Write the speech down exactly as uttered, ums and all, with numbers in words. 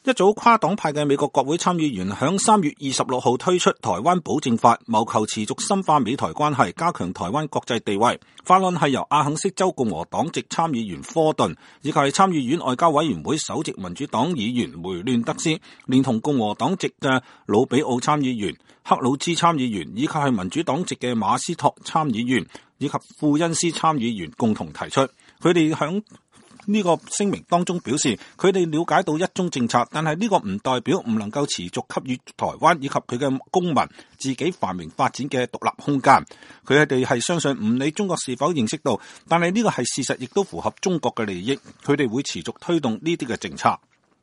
一組跨黨派嘅美國國會參議員響三月二十六號推出台灣保證法，謀求持續深化美台關係，加強台灣國際地位。法案係由阿肯色州共和黨籍參議員科頓，以及係參議院外交委員會首席民主黨議員梅亂德斯，連同共和黨籍嘅魯比奧參議員、克魯茲參議員，以及係民主黨籍嘅馬斯托參議員以及庫恩斯參議員共同提出。佢哋響呢個聲明當中表示，佢哋了解到一中政策，但係呢個唔代表唔能夠持續給予台灣以及佢嘅公民自己繁榮發展嘅獨立空間。佢哋係相信唔理中國是否認識到，但係呢個係事實，亦都符合中國嘅利益。佢哋會持續推動呢啲嘅政策。